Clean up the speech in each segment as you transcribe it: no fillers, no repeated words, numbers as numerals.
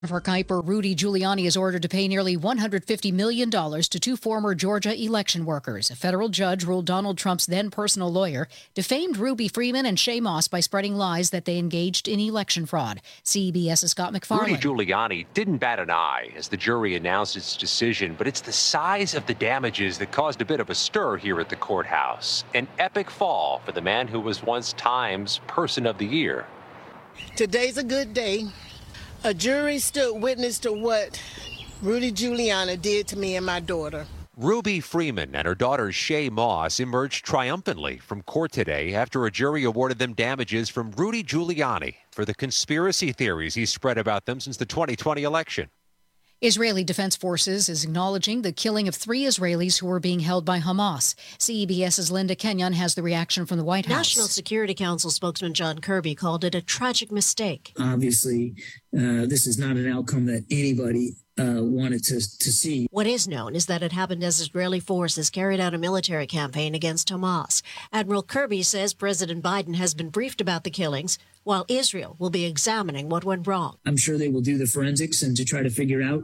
For Kuiper, Rudy Giuliani is ordered to pay nearly $150 million to two former Georgia election workers. A federal judge ruled Donald Trump's then personal lawyer defamed Ruby Freeman and Shay Moss by spreading lies that they engaged in election fraud. CBS's Scott McFarlane. Rudy Giuliani didn't bat an eye as the jury announced its decision, but it's the size of the damages that caused a bit of a stir here at the courthouse. An epic fall for the man who was once Time's Person of the Year. Today's a good day. A jury stood witness to what Rudy Giuliani did to me and my daughter. Ruby Freeman and her daughter Shay Moss emerged triumphantly from court today after a jury awarded them damages from Rudy Giuliani for the conspiracy theories he spread about them since the 2020 election. Israeli Defense Forces is acknowledging the killing of 3 Israelis who were being held by Hamas. CBS's Linda Kenyon has the reaction from the White House. National Security Council spokesman John Kirby called it a tragic mistake. Obviously, this is not an outcome that anybody wanted to see. What is known is that it happened as Israeli forces carried out a military campaign against Hamas. Admiral Kirby says President Biden has been briefed about the killings, while Israel will be examining what went wrong. I'm sure they will do the forensics and to try to figure out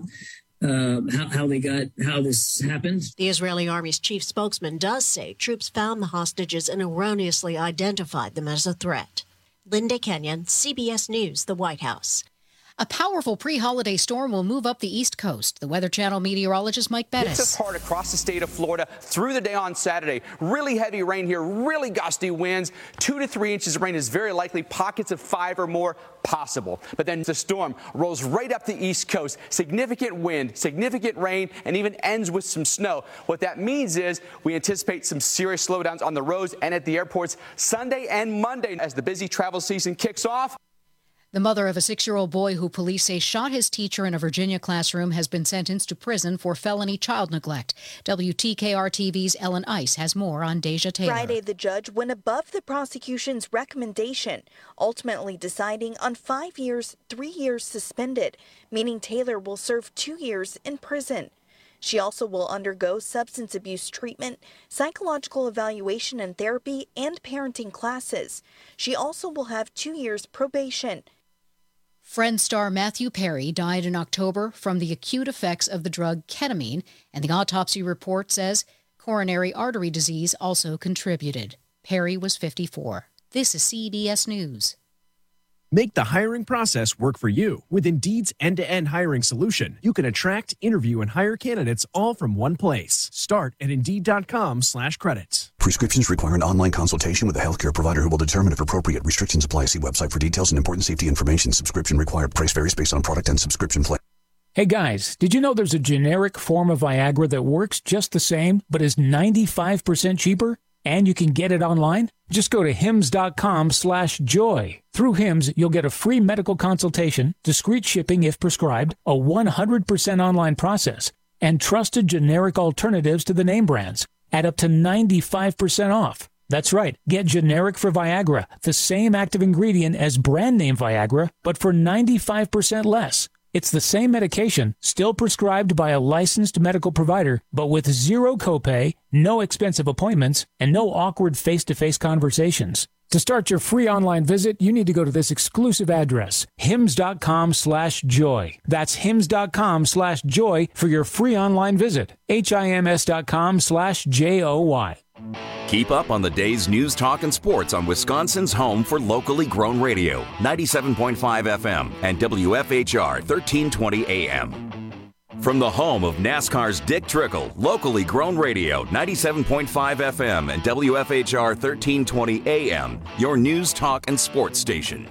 how this happened. The Israeli Army's chief spokesman does say troops found the hostages and erroneously identified them as a threat. Linda Kenyon, CBS News, the White House. A powerful pre-holiday storm will move up the East Coast. The Weather Channel meteorologist Mike Bettis. It's hard across the state of Florida through the day on Saturday. Really heavy rain here, really gusty winds. 2 to 3 inches of rain is very likely. Pockets of 5 or more possible. But then the storm rolls right up the East Coast. Significant wind, significant rain, and even ends with some snow. What that means is we anticipate some serious slowdowns on the roads and at the airports Sunday and Monday as the busy travel season kicks off. The mother of a 6-year-old boy who police say shot his teacher in a Virginia classroom has been sentenced to prison for felony child neglect. WTKR-TV's Ellen Ice has more on Deja Taylor. Friday, the judge went above the prosecution's recommendation, ultimately deciding on 5 years, 3 years suspended, meaning Taylor will serve 2 years in prison. She also will undergo substance abuse treatment, psychological evaluation and therapy, and parenting classes. She also will have 2 years probation. Friends star Matthew Perry died in October from the acute effects of the drug ketamine, and the autopsy report says coronary artery disease also contributed. Perry was 54. This is CBS News. Make the hiring process work for you. With Indeed's end-to-end hiring solution, you can attract, interview, and hire candidates all from one place. Start at Indeed.com/credits. Prescriptions require an online consultation with a healthcare provider who will determine if appropriate. Restrictions apply. See website for details and important safety information. Subscription required. Price varies based on product and subscription plan. Hey guys, did you know there's a generic form of Viagra that works just the same, but is 95% cheaper? And you can get it online? Just go to hims.com/joy. Through Hims, you'll get a free medical consultation, discreet shipping if prescribed, a 100% online process, and trusted generic alternatives to the name brands at up to 95% off. That's right. Get generic for Viagra, the same active ingredient as brand name Viagra, but for 95% less. It's the same medication, still prescribed by a licensed medical provider, but with zero copay, no expensive appointments, and no awkward face-to-face conversations. To start your free online visit, you need to go to this exclusive address, hims.com/joy. That's hims.com/joy for your free online visit. HIMS.com/JOY. Keep up on the day's news, talk, and sports on Wisconsin's home for locally grown radio, 97.5 FM and WFHR 1320 AM. From the home of NASCAR's Dick Trickle, locally grown radio, 97.5 FM and WFHR 1320 AM, your news, talk, and sports station.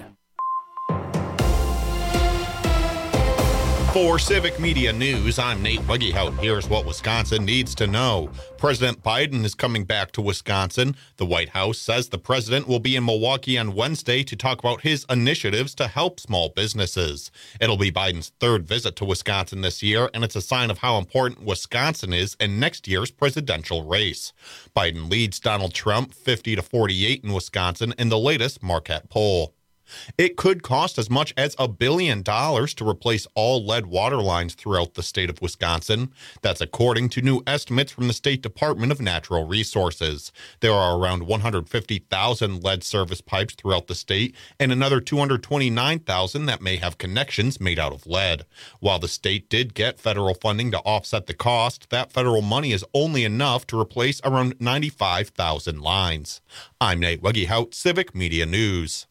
For Civic Media News, I'm Nate Buggyhout. Here's what Wisconsin needs to know. President Biden is coming back to Wisconsin. The White House says the president will be in Milwaukee on Wednesday to talk about his initiatives to help small businesses. It'll be Biden's 3rd visit to Wisconsin this year, and it's a sign of how important Wisconsin is in next year's presidential race. Biden leads Donald Trump 50-48 in Wisconsin in the latest Marquette poll. It could cost as much as $1 billion to replace all lead water lines throughout the state of Wisconsin. That's according to new estimates from the State Department of Natural Resources. There are around 150,000 lead service pipes throughout the state and another 229,000 that may have connections made out of lead. While the state did get federal funding to offset the cost, that federal money is only enough to replace around 95,000 lines. I'm Nate Weggehout, Civic Media News.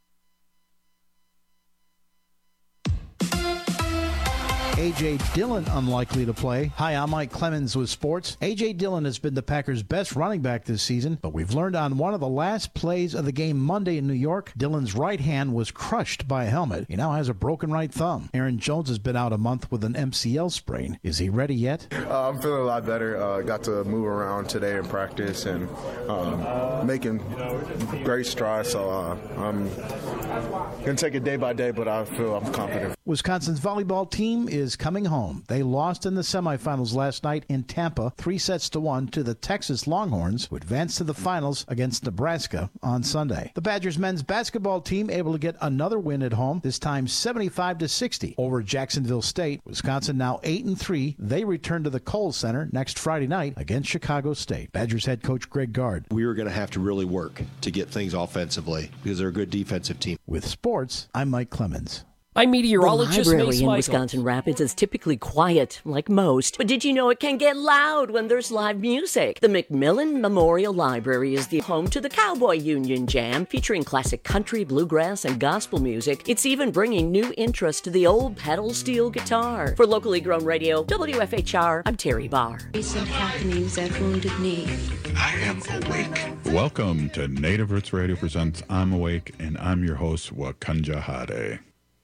A.J. Dillon unlikely to play. Hi, I'm Mike Clemens with sports. A.J. Dillon has been the Packers' best running back this season, but we've learned on one of the last plays of the game Monday in New York, Dillon's right hand was crushed by a helmet. He now has a broken right thumb. Aaron Jones has been out a month with an MCL sprain. Is he ready yet? I'm feeling a lot better. Got to move around today in practice and making great strides, so I'm going to take it day by day, but I feel I'm confident. Wisconsin's volleyball team is coming home. They lost in the semifinals last night in Tampa, 3-1 to the Texas Longhorns, who advanced to the finals against Nebraska on Sunday. The Badgers men's basketball team able to get another win at home, this time 75-60 over Jacksonville State. Wisconsin now 8-3. They return to the Kohl Center next Friday night against Chicago State. Badgers head coach Greg Gard. We are going to have to really work to get things offensively because they're a good defensive team. With sports, I'm Mike Clemens. I'm meteorologist The library Mace in Michael. Wisconsin Rapids is typically quiet, like most. But did you know it can get loud when there's live music? The McMillan Memorial Library is the home to the Cowboy Union Jam, featuring classic country, bluegrass, and gospel music. It's even bringing new interest to the old pedal steel guitar. For locally grown radio, WFHR, I'm Terry Barr. Recent happenings at Wounded Knee. I am awake. Welcome to Native Roots Radio presents I'm Awake, and I'm your host, Wakanja Hade.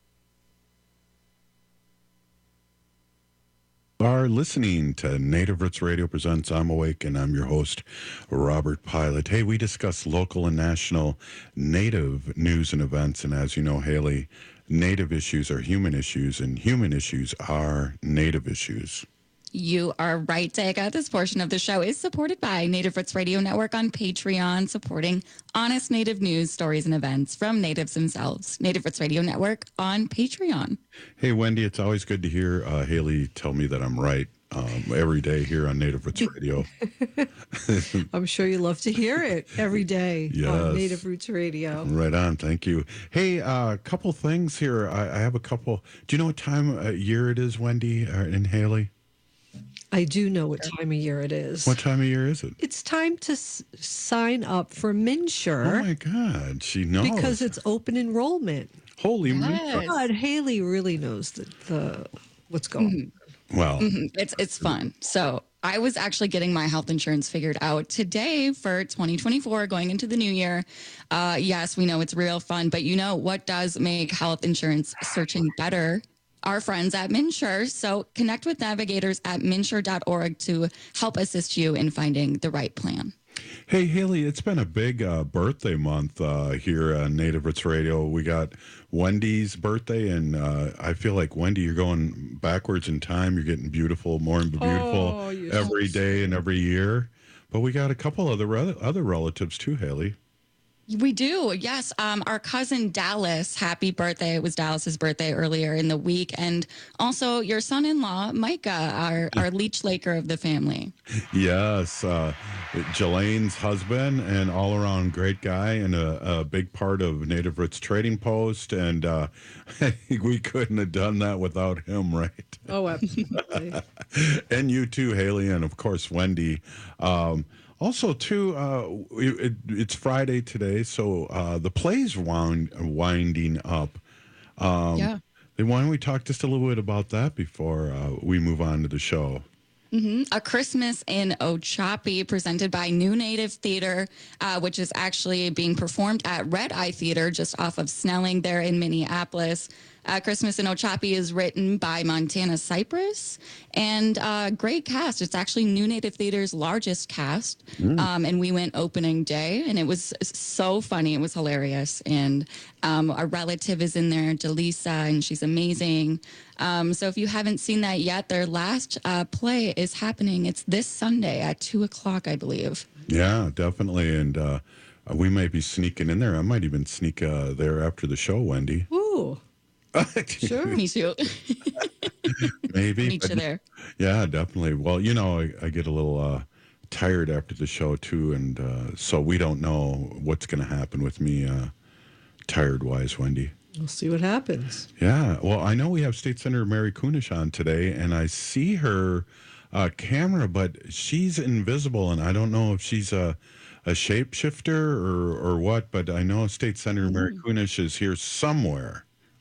Are listening to Native Roots Radio presents I'm Awake, and I'm your host, Robert Pilot. Hey, we discuss local and national Native news and events, and as you know, Haley, Native issues are human issues, and human issues are Native issues. You are right, Daga. This portion of the show is supported by Native Roots Radio Network on Patreon, supporting honest Native news, stories, and events from Natives themselves. Native Roots Radio Network on Patreon. Hey, Wendy, it's always good to hear Haley tell me that I'm right every day here on Native Roots Radio. I'm sure you love to hear it every day on Native Roots Radio. Right on. Thank you. Hey, a couple things here. I have a couple. Do you know what time of year it is, Wendy and Haley? I do know what time of year it is. What time of year is it? It's time to sign up for MNsure. Oh, my God. She knows. Because it's open enrollment. Holy God, Haley really knows what's going on. Well, it's fun. So I was actually getting my health insurance figured out today for 2024, going into the new year. Yes, we know it's real fun, but you know what does make health insurance searching better? Our friends at MNsure. So connect with navigators at MNsure.org to help assist you in finding the right plan. Hey, Haley, it's been a big birthday month here on Native Roots Radio. We got Wendy's birthday, and I feel like, Wendy, you're going backwards in time. You're getting beautiful, more and beautiful every day and every year. But we got a couple other relatives too, Haley. We do. Yes. Our cousin Dallas, happy birthday. It was Dallas's birthday earlier in the week. And also your son-in-law, Micah, our Leech Laker of the family. Yes. Jelane's husband, and all around great guy, and a big part of Native Roots Trading Post. And we couldn't have done that without him, right? Oh, absolutely. And you too, Haley, and of course, Wendy. Also, too, it's Friday today, so the play's winding up. Yeah. Why don't we talk just a little bit about that before we move on to the show? Mm-hmm. A Christmas in Ochopee, presented by New Native Theater, which is actually being performed at Red Eye Theater just off of Snelling there in Minneapolis. Christmas in Ochopee is written by Montana Cypress, and great cast. It's actually New Native Theater's largest cast, and we went opening day, and it was so funny. It was hilarious, and our relative is in there, Jaleesa, and she's amazing. So if you haven't seen that yet, their last play is happening. It's this Sunday at 2:00, I believe. Yeah, definitely, and We might be sneaking in there. I might even sneak there after the show, Wendy. Ooh. Sure. Me too. Maybe. Meet you there. Yeah, definitely. Well, I get a little tired after the show, too, and so we don't know what's going to happen with me tired-wise, Wendy. We'll see what happens. Yeah. Well, I know we have State Senator Mary Kunesh on today, and I see her camera, but she's invisible, and I don't know if she's a shapeshifter or what, but I know State Senator Mary Kunesh is here somewhere.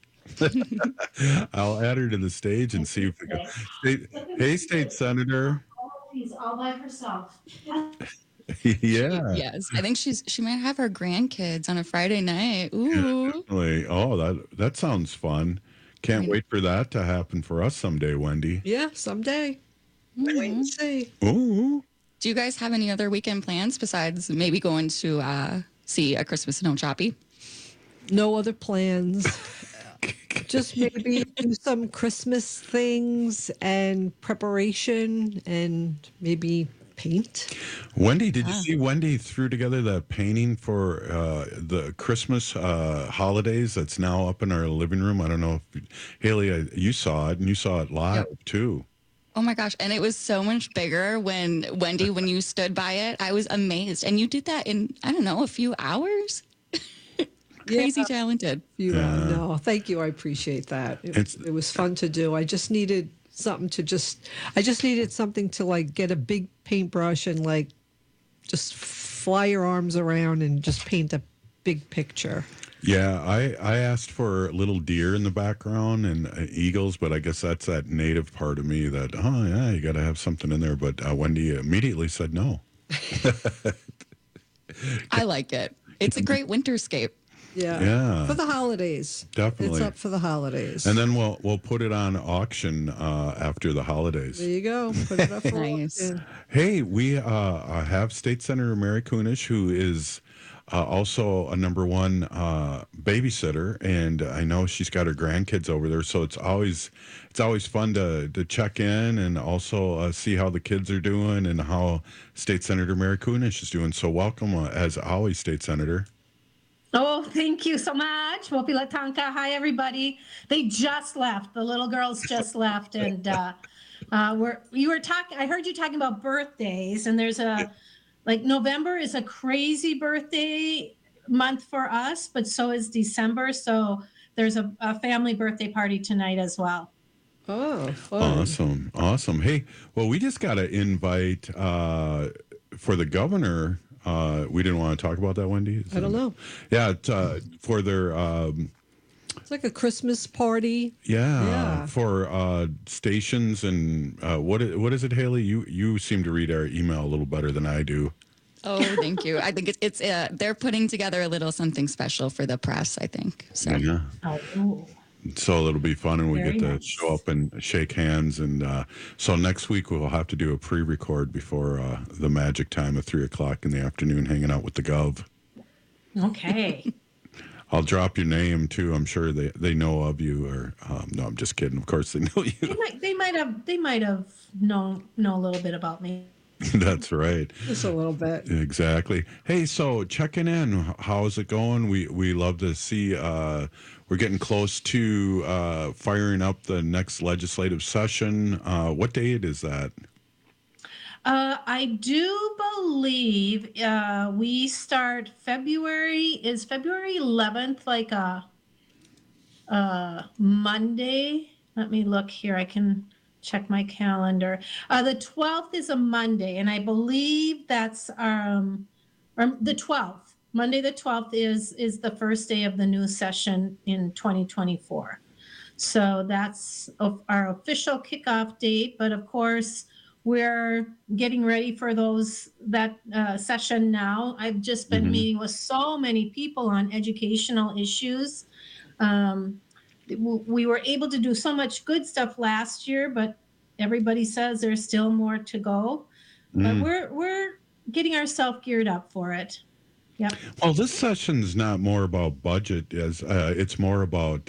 I'll add her to the stage and see if we go. Hey, State Senator. She's all by herself. Yeah. Yes. I think she might have her grandkids on a Friday night. Ooh. Yeah, definitely. Oh, that sounds fun. Can't wait for that to happen for us someday, Wendy. Yeah, someday. Wait and see. Ooh. Do you guys have any other weekend plans besides maybe going to see A Christmas in Ochapi? No other plans. Just maybe do some Christmas things and preparation and maybe paint. Wendy, did you see Wendy threw together that painting for the Christmas holidays that's now up in our living room? I don't know if Haley, you saw it, and you saw it live too. Oh my gosh. And it was so much bigger when you stood by it. I was amazed. And you did that in, I don't know, a few hours? Crazy talented. No, thank you. I appreciate that. It was fun to do. I just needed something to like get a big paintbrush and like just fly your arms around and just paint a big picture. Yeah, I asked for little deer in the background and eagles, but I guess that's that native part of me that, you got to have something in there. But Wendy immediately said no. I like it. It's a great winterscape. Yeah. For the holidays. Definitely. It's up for the holidays. And then we'll put it on auction after the holidays. There you go. Put it up for auction. Hey, we have State Senator Mary Kunesh, who is also a #1 babysitter, and I know she's got her grandkids over there, so it's always fun to check in and also see how the kids are doing and how State Senator Mary Kunesh is doing. So welcome, as always, State Senator. Oh, thank you so much. Wopi Latanka. Hi, everybody. They just left. The little girls just left. And I heard you talking about birthdays, and there's November is a crazy birthday month for us, but so is December. So there's a family birthday party tonight as well. Oh, fun. Awesome. Hey, well, we just got an invite for the governor. We didn't want to talk about that, Wendy? I don't know. Yeah, for their... it's like a Christmas party. Yeah. For stations and what is it, Haley? You seem to read our email a little better than I do. Oh, thank you. I think it's they're putting together a little something special for the press, I think. So. Yeah. Oh. So it'll be fun, and we Very get to nice. show up and shake hands. And so next week we'll have to do a pre-record before the magic time of 3:00 in the afternoon, hanging out with the Gov. Okay. I'll drop your name too. I'm sure they know of you. Or no, I'm just kidding. Of course they know you. They might have know a little bit about me. That's right. Just a little bit. Exactly. Hey, so checking in. How's it going? We love to see. We're getting close to firing up the next legislative session. What date is that? I do believe we start February 11th, like a Monday. Let me look here. I can check my calendar. The 12th is a Monday, and I believe that's the 12th. Monday the 12th is the first day of the new session in 2024. So that's our official kickoff date. But of course, we're getting ready for that session now. I've just been meeting with so many people on educational issues. We were able to do so much good stuff last year, but everybody says there's still more to go. But we're getting ourselves geared up for it. Yep. Well, this session's not more about budget, as it's more about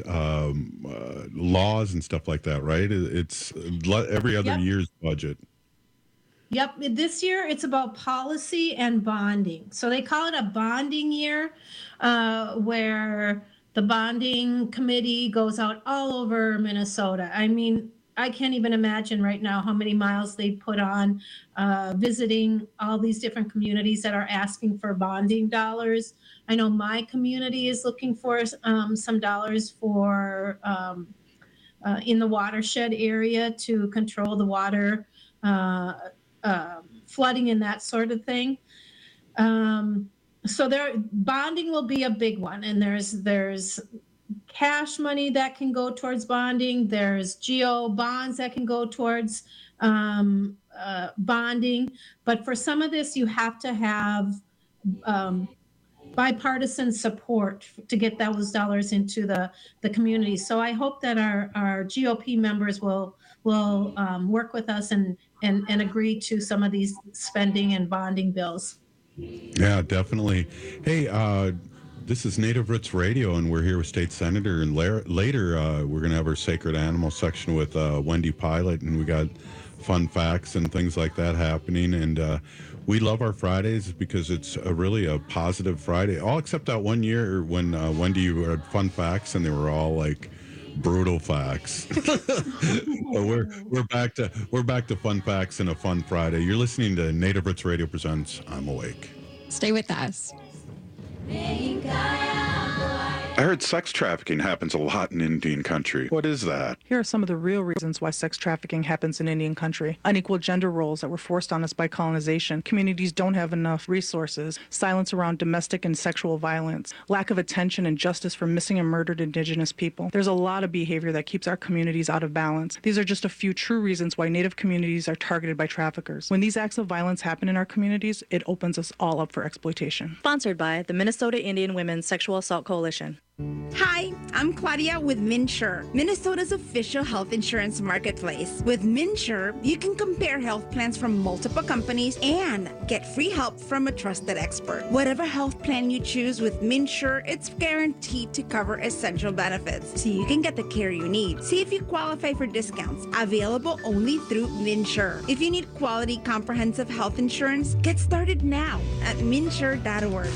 laws and stuff like that, right? It's every other year's budget. Yep. This year it's about policy and bonding. So they call it a bonding year, where the bonding committee goes out all over Minnesota. I mean, I can't even imagine right now how many miles they put on visiting all these different communities that are asking for bonding dollars. I know my community is looking for some dollars for in the watershed area to control the water flooding and that sort of thing. So bonding will be a big one, and there's cash money that can go towards bonding. There's GO bonds that can go towards bonding. But for some of this, you have to have bipartisan support to get those dollars into the community. So I hope that our GOP members will work with us and agree to some of these spending and bonding bills. Yeah, definitely. Hey, this is Native Roots Radio, and we're here with State Senator. And later, we're going to have our Sacred Animal section with Wendy Pilot, and we got fun facts and things like that happening. And we love our Fridays because it's really a positive Friday. All except that one year when Wendy had fun facts, and they were all like brutal facts. So we're back to fun facts and a fun Friday. You're listening to Native Roots Radio presents I'm Awake. Stay with us. I heard sex trafficking happens a lot in Indian country. What is that? Here are some of the real reasons why sex trafficking happens in Indian country. Unequal gender roles that were forced on us by colonization. Communities don't have enough resources. Silence around domestic and sexual violence. Lack of attention and justice for missing and murdered Indigenous people. There's a lot of behavior that keeps our communities out of balance. These are just a few true reasons why Native communities are targeted by traffickers. When these acts of violence happen in our communities, it opens us all up for exploitation. Sponsored by the Minnesota Indian Women's Sexual Assault Coalition. Hi, I'm Claudia with MNsure, Minnesota's official health insurance marketplace. With MNsure, you can compare health plans from multiple companies and get free help from a trusted expert. Whatever health plan you choose with MNsure, it's guaranteed to cover essential benefits, so you can get the care you need. See if you qualify for discounts, available only through MNsure. If you need quality, comprehensive health insurance, get started now at MNsure.org.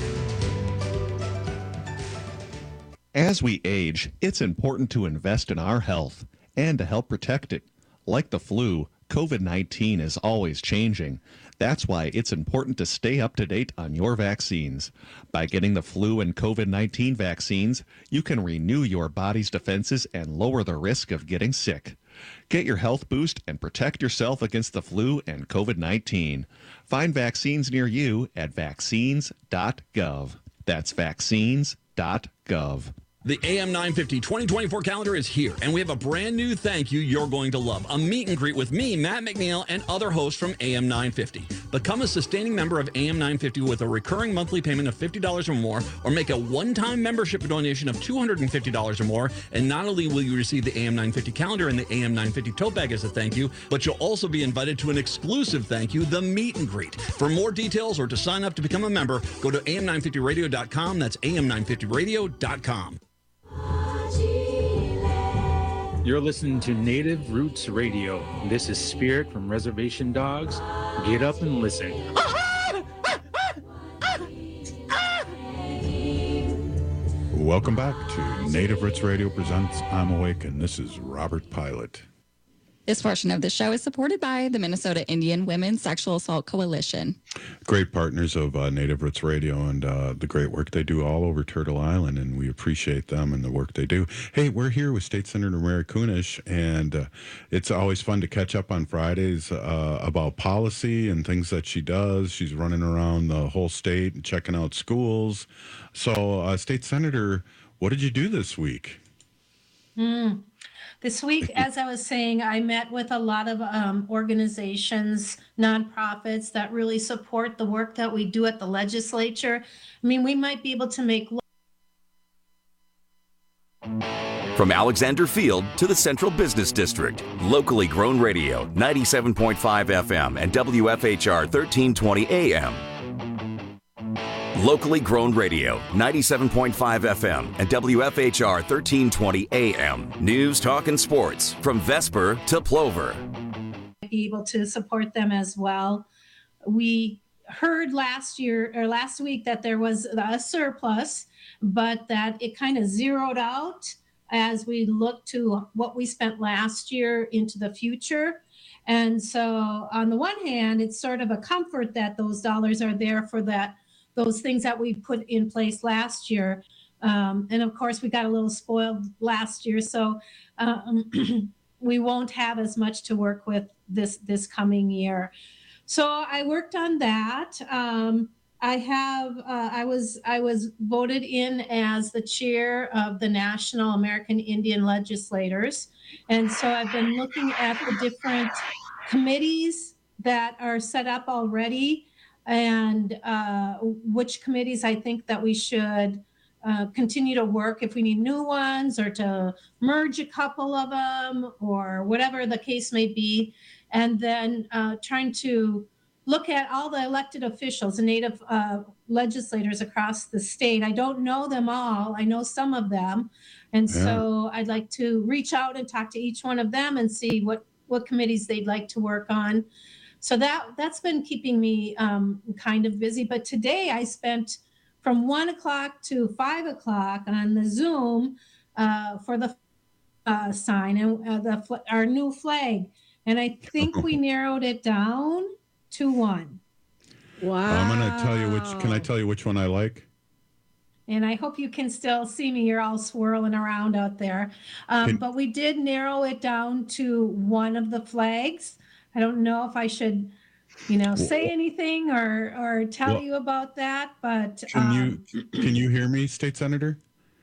As we age, it's important to invest in our health and to help protect it. Like the flu, COVID-19 is always changing. That's why it's important to stay up to date on your vaccines. By getting the flu and COVID-19 vaccines, you can renew your body's defenses and lower the risk of getting sick. Get your health boost and protect yourself against the flu and COVID-19. Find vaccines near you at vaccines.gov. That's vaccines.gov. The AM 950 2024 calendar is here, and we have a brand new thank you you're going to love. A meet and greet with me, Matt McNeil, and other hosts from AM 950. Become a sustaining member of AM 950 with a recurring monthly payment of $50 or more, or make a one-time membership donation of $250 or more, and not only will you receive the AM 950 calendar and the AM 950 tote bag as a thank you, but you'll also be invited to an exclusive thank you, the meet and greet. For more details or to sign up to become a member, go to am950radio.com. That's am950radio.com. You're listening to Native Roots Radio. This is Spirit from Reservation Dogs. Get up and listen. Welcome back to Native Roots Radio presents I'm Awake, and this is Robert Pilot. This portion of the show is supported by the Minnesota Indian Women's Sexual Assault Coalition. Great partners of Native Roots Radio and the great work they do all over Turtle Island, and we appreciate them and the work they do. Hey, we're here with State Senator Mary Kunesh, and it's always fun to catch up on Fridays about policy and things that she does. She's running around the whole state and checking out schools. So, State Senator, what did you do this week? This week, as I was saying, I met with a lot of organizations, nonprofits that really support the work that we do at the legislature. I mean, we might be able to make... From Alexander Field to the Central Business District, locally grown radio, 97.5 FM and WFHR 1320 AM. Locally grown radio, 97.5 FM and WFHR 1320 AM. News, talk, and sports from Vesper to Plover. be able to support them as well. We heard last week that there was a surplus, but that it kind of zeroed out as we look to what we spent last year into the future. And so on the one hand, it's sort of a comfort that those dollars are there for those things that we put in place last year. And of course, we got a little spoiled last year, so we won't have as much to work with this coming year. So I worked on that. I was voted in as the chair of the National American Indian Legislators, and so I've been looking at the different committees that are set up already, and which committees I think that we should continue to work, if we need new ones, or to merge a couple of them, or whatever the case may be. And then trying to look at all the elected officials and Native legislators across the state. I don't know them all. I know some of them. And so I'd like to reach out and talk to each one of them and see what committees they'd like to work on. So that's been keeping me kind of busy. But today I spent from 1 o'clock to 5 o'clock on the Zoom for the sign and our new flag. And I think we narrowed it down to 1. Wow. I'm going to tell you can I tell you which one I like? And I hope you can still see me. You're all swirling around out there. But we did narrow it down to one of the flags. I don't know if I should, say anything or tell you about that, but can you hear me, State Senator?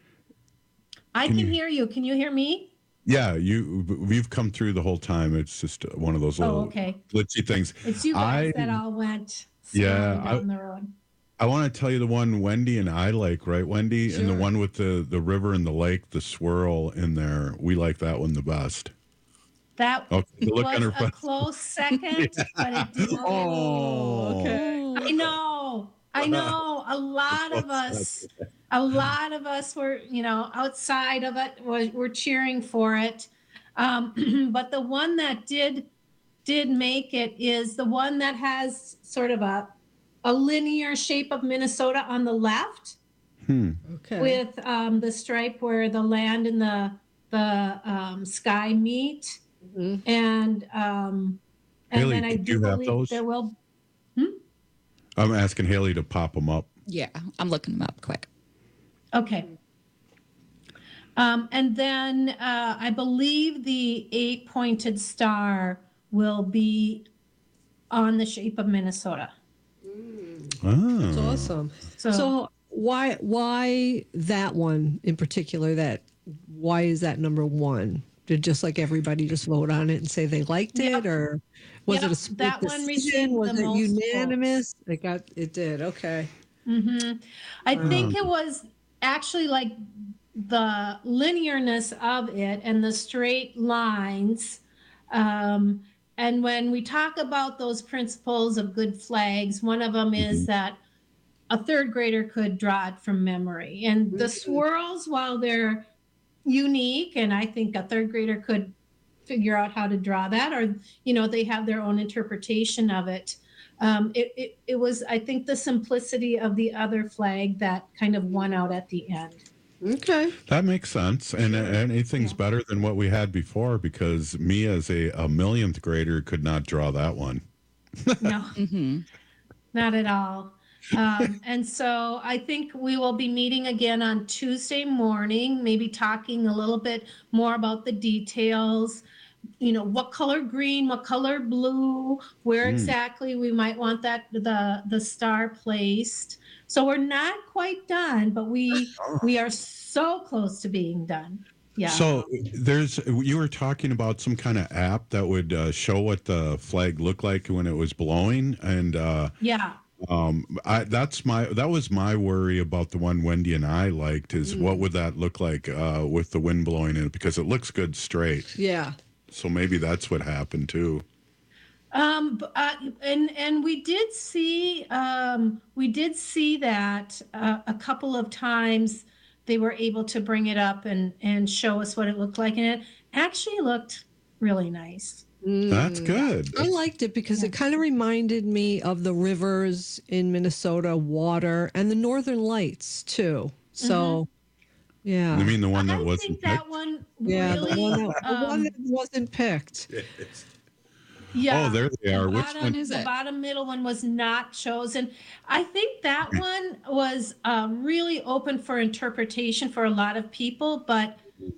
I can hear you. Can you hear me? Yeah, we've come through the whole time. It's just one of those little glitchy things. It's you guys that all went down the road. I want to tell you the one Wendy and I like, right, Wendy? Sure. And the one with the river and the lake, the swirl in there. We like that one the best. That was a close second, but it didn't. Oh, okay. I know. A lot of us were, outside of it, were cheering for it. But the one that did make it is the one that has sort of a linear shape of Minnesota on the left, with the stripe where the land and the sky meet. Mm-hmm. And Haley, then I do believe there will. I'm asking Haley to pop them up. Yeah, I'm looking them up quick. Okay. And then I believe the 8-pointed star will be on the shape of Minnesota. Oh. That's awesome. So why that one in particular? Why is that number 1? Did just like everybody just vote on it and say they liked it, or was it a split that decision? One was it unanimous? It did. Okay. Mm-hmm. I think it was actually like the linearness of it and the straight lines. And when we talk about those principles of good flags, one of them is that a third grader could draw it from memory. And the swirls, while they're unique, and I think a third grader could figure out how to draw that, or they have their own interpretation of it. It was, I think, the simplicity of the other flag that kind of won out at the end. Okay, that makes sense, and anything's better than what we had before, because me as a millionth grader could not draw that one. No, not at all. And so I think we will be meeting again on Tuesday morning, maybe talking a little bit more about the details, what color green, what color blue, where exactly we might want the star placed. So we're not quite done, but we are so close to being done. Yeah. So you were talking about some kind of app that would show what the flag looked like when it was blowing, and yeah. That was my worry about the one Wendy and I liked, is what would that look like with the wind blowing in it, because it looks good straight. Yeah. So maybe that's what happened too. And we did see that a couple of times they were able to bring it up and show us what it looked like, and it actually looked really nice. That's good. I liked it because it kind of reminded me of the rivers in Minnesota, water, and the Northern Lights too. So, yeah. You mean the one that I wasn't think that one Yeah, really, the one that wasn't picked. yeah. Oh, there they are. Which Bottom, one? the bottom middle one was not chosen. I think that one was really open for interpretation for a lot of people, but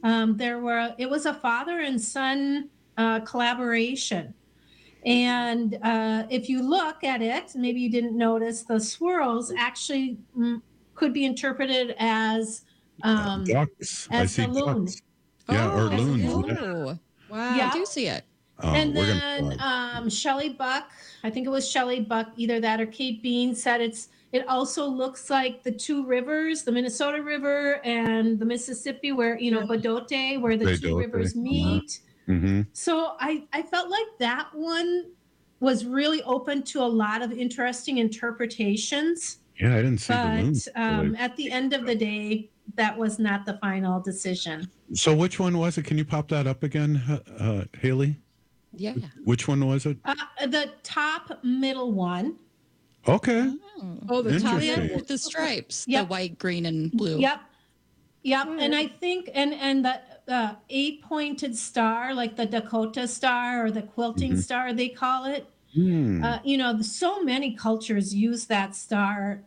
it was a father and son collaboration. And if you look at it, maybe you didn't notice the swirls actually could be interpreted as ducks. I as see the loon. ducks. Yeah, or as a loons. loon. Yeah. Wow, Yeah. I do see it. Oh, And we're then gonna Shelley Buck, I think it was Shelley Buck, either that or Kate Bean said it also looks like the two rivers, the Minnesota River and the Mississippi, where Badote, where the two Badote, rivers meet. Mm-hmm. So I felt like that one was really open to a lot of interesting interpretations. Yeah, I didn't see the loons. But at the end of the day, that was not the final decision. So which one was it? Can you pop that up again, Haley? Yeah. Which one was it? The top middle one. Okay. Oh, the top Interesting. with the stripes, Yep. the white, green, and blue. Yep. And I think and the 8-pointed star, like the Dakota star or the quilting star, they call it. So many cultures use that star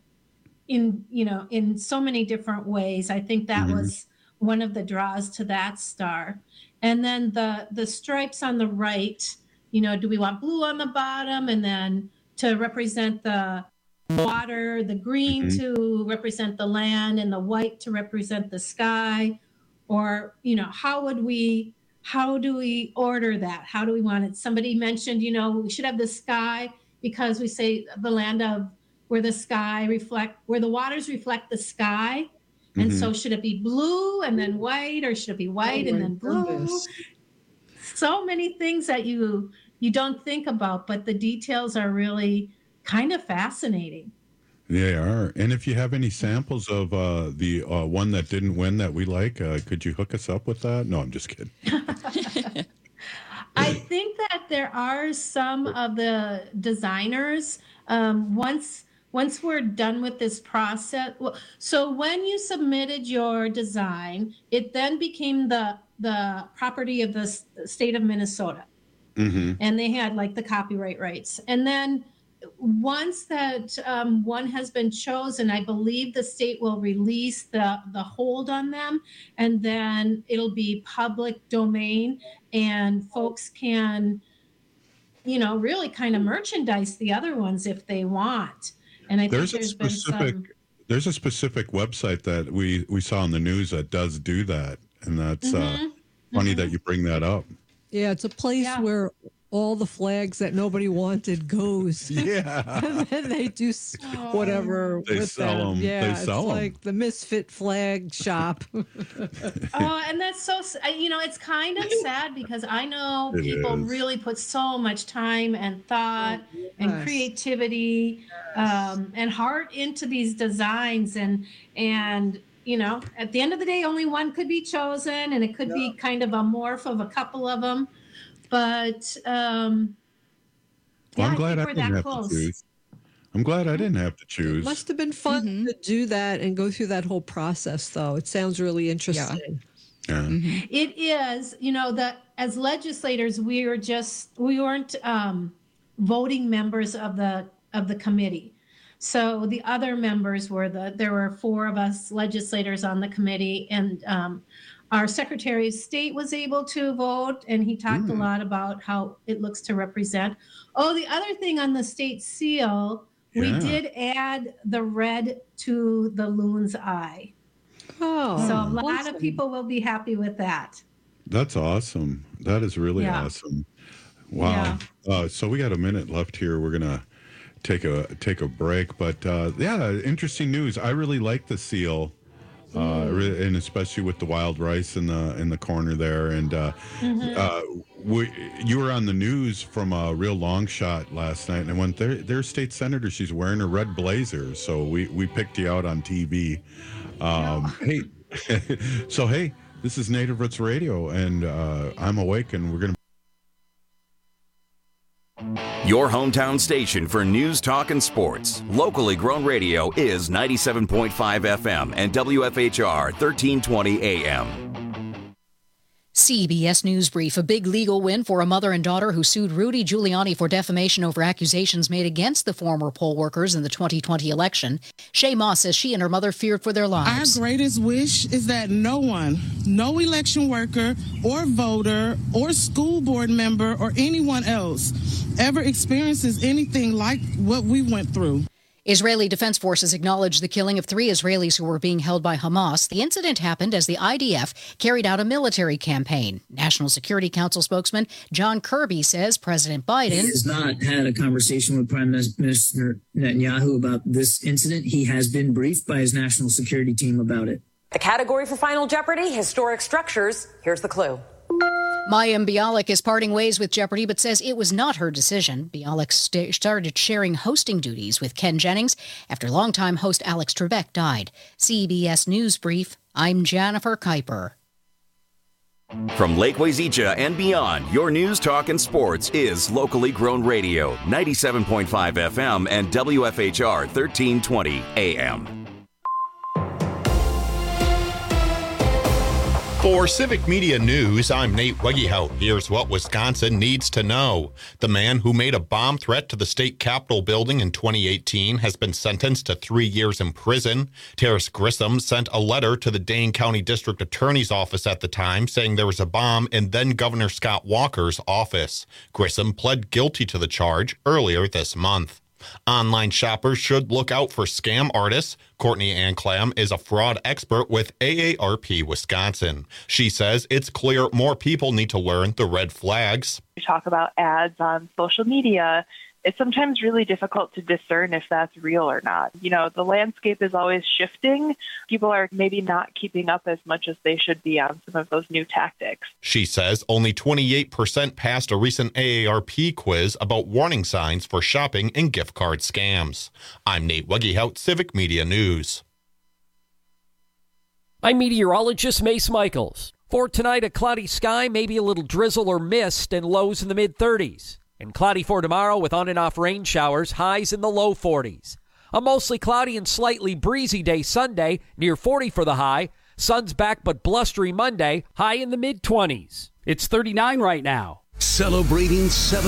in so many different ways. I think that was one of the draws to that star. And then the stripes on the right, do we want blue on the bottom and then to represent the water, the green to represent the land, and the white to represent the sky? Or, how do we order that? How do we want it? Somebody mentioned, we should have the sky because we say the land of where the waters reflect the sky. And so should it be blue and then white, or should it be white and then blue? So many things that you don't think about, but the details are really kind of fascinating. They are. And if you have any samples of the one that didn't win that we like, could you hook us up with that? No, I'm just kidding. I think that there are some of the designers, once we're done with this process. So when you submitted your design, it then became the property of the state of Minnesota. And they had like the copyright rights. And then once that one has been chosen, I believe the state will release the hold on them, and then it'll be public domain, and folks can, really kind of merchandise the other ones if they want. And I think there's a specific website that we saw in the news that does do that, and that's funny that you bring that up. Yeah, it's a place where all the flags that nobody wanted goes. Yeah. And then they do whatever They with sell them. 'em. Yeah, They sell 'em. it's like the Misfit flag shop. And that's so, it's kind of sad because I know It people is. really put so much time and thought and creativity and heart into these designs. And at the end of the day, only one could be chosen, and it could be kind of a morph of a couple of them. But I'm glad I didn't have to choose. I'm glad I didn't have to choose. Must have been fun to do that and go through that whole process, though. It sounds really interesting. Yeah. It is, that as legislators, we weren't voting members of the committee. So the other members there were 4 of us legislators on the committee, and our Secretary of State was able to vote, and he talked a lot about how it looks to represent. Oh, the other thing on the state seal, we did add the red to the loon's eye. Oh, so a lot of people will be happy with that. That's awesome. That is really awesome. Wow. So we got a minute left here. We're gonna take a break, but interesting news. I really like the seal. And especially with the wild rice in the corner there, and you were on the news from a real long shot last night, and I went their state senator. She's wearing a red blazer, so we picked you out on TV. Hey, so hey, this is Native Roots Radio, and I'm Awake, and we're gonna Your hometown station for news, talk, and sports. Locally grown radio is 97.5 FM and WFHR 1320 AM. CBS News Brief. A big legal win for a mother and daughter who sued Rudy Giuliani for defamation over accusations made against the former poll workers in the 2020 election. Shay Moss says she and her mother feared for their lives. Our greatest wish is that no one, no election worker or voter or school board member or anyone else ever experiences anything like what we went through. Israeli Defense Forces acknowledged the killing of 3 Israelis who were being held by Hamas. The incident happened as the IDF carried out a military campaign. National Security Council spokesman John Kirby says President Biden has not had a conversation with Prime Minister Netanyahu about this incident. He has been briefed by his national security team about it. The category for Final Jeopardy, historic structures. Here's the clue. Mayim Bialik is parting ways with Jeopardy, but says it was not her decision. Bialik started sharing hosting duties with Ken Jennings after longtime host Alex Trebek died. CBS News Brief, I'm Jennifer Kuiper. From Lake Wazeecha and beyond, your news, talk, and sports is locally grown radio, 97.5 FM and WFHR 1320 AM. For Civic Media News, I'm Nate Wegehout. Here's what Wisconsin needs to know. The man who made a bomb threat to the state capitol building in 2018 has been sentenced to 3 years in prison. Terrace Grissom sent a letter to the Dane County District Attorney's Office at the time saying there was a bomb in then Governor Scott Walker's office. Grissom pled guilty to the charge earlier this month. Online shoppers should look out for scam artists. Courtney Ann Clam is a fraud expert with AARP Wisconsin. She says it's clear more people need to learn the red flags. We talk about ads on social media. It's sometimes really difficult to discern if that's real or not. You know, the landscape is always shifting. People are maybe not keeping up as much as they should be on some of those new tactics. She says only 28% passed a recent AARP quiz about warning signs for shopping and gift card scams. I'm Nate Wegehout, Civic Media News. I'm meteorologist Mace Michaels. For tonight, a cloudy sky, maybe a little drizzle or mist, and lows in the mid-30s. And cloudy for tomorrow with on and off rain showers, highs in the low 40s. A mostly cloudy and slightly breezy day Sunday, near 40 for the high. Sun's back but blustery Monday, high in the mid-20s. It's 39 right now. Celebrating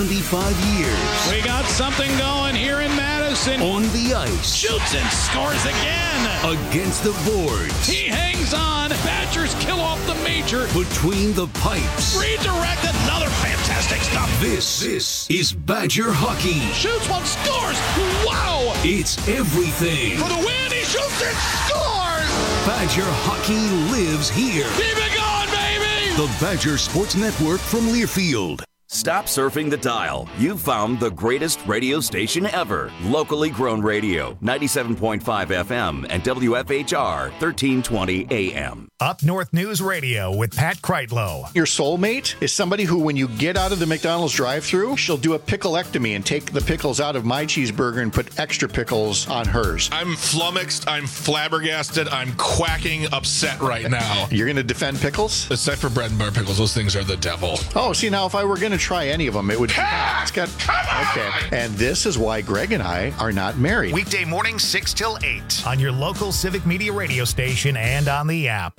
75 years. We got something going here in Madison. On the ice. Shoots and scores again. Against the boards. He hangs on. Badgers kill off the major. Between the pipes. Redirected. Another fantastic stop. This is Badger hockey. Shoots one, scores. Wow. It's everything. For the win, he shoots and scores. Badger hockey lives here. Keep it going, baby. The Badger Sports Network from Learfield. Stop surfing the dial. You've found the greatest radio station ever. Locally grown radio, 97.5 FM and WFHR 1320 AM. Up North News Radio with Pat Kreitlow. Your soulmate is somebody who, when you get out of the McDonald's drive-thru, she'll do a picklectomy and take the pickles out of my cheeseburger and put extra pickles on hers. I'm flummoxed. I'm flabbergasted. I'm quacking upset right now. You're going to defend pickles? Except for bread and butter pickles. Those things are the devil. Oh, see, now if I were going to try any of them, it would be... It's got... Okay. And this is why Greg and I are not married. Weekday morning, 6 till 8 on your local Civic Media radio station and on the app.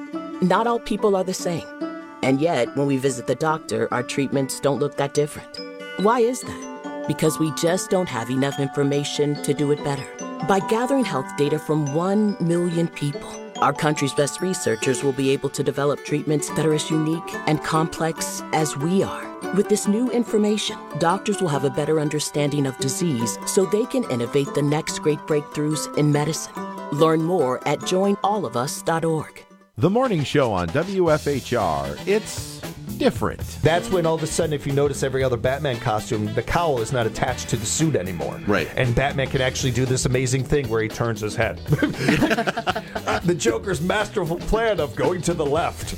Not all people are the same. And yet, when we visit the doctor, our treatments don't look that different. Why is that? Because we just don't have enough information to do it better. By gathering health data from 1 million people, our country's best researchers will be able to develop treatments that are as unique and complex as we are. With this new information, doctors will have a better understanding of disease so they can innovate the next great breakthroughs in medicine. Learn more at joinallofus.org. The morning show on WFHR, it's different. That's when all of a sudden, if you notice every other Batman costume, the cowl is not attached to the suit anymore. Right. And Batman can actually do this amazing thing where he turns his head. The Joker's masterful plan of going to the left.